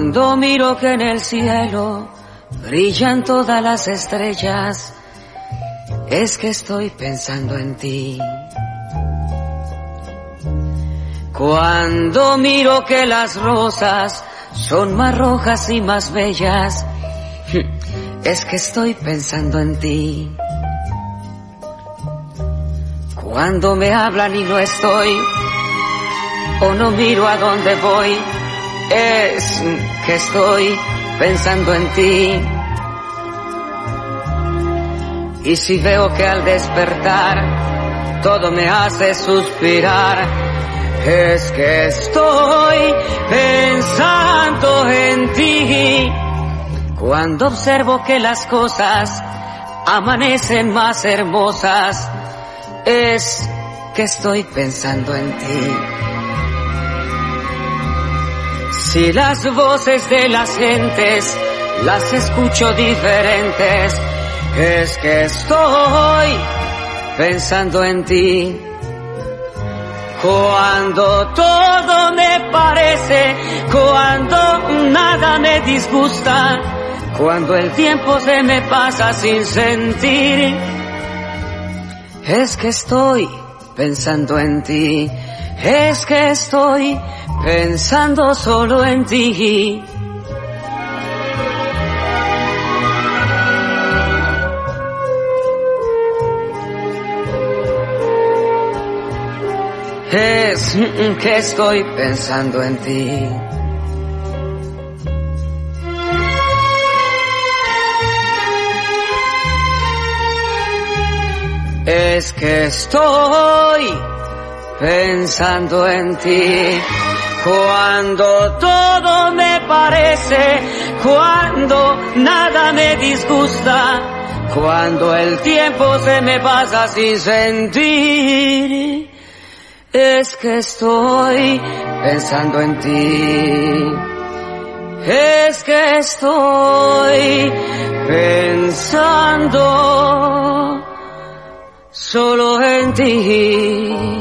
Cuando miro que en el cielo brillan todas las estrellas, es que estoy pensando en ti. Cuando miro que las rosas son más rojas y más bellas, es que estoy pensando en ti. Cuando me hablan y no estoy, o no miro a dónde voy, es que estoy pensando en ti. Y si veo que al despertar todo me hace suspirar, es que estoy pensando en ti. Cuando observo que las cosas amanecen más hermosas, es que estoy pensando en ti. Si las voces de las gentes las escucho diferentes, es que estoy pensando en ti. Cuando todo me parece, cuando nada me disgusta, cuando el tiempo se me pasa sin sentir, es que estoy pensando en ti. Es que estoy pensando solo en ti. Es que estoy pensando en ti. Es que estoy pensando en ti. Cuando todo me parece, cuando nada me disgusta, cuando el tiempo se me pasa sin sentir, es que estoy pensando en ti. Es que estoy pensando solo en ti.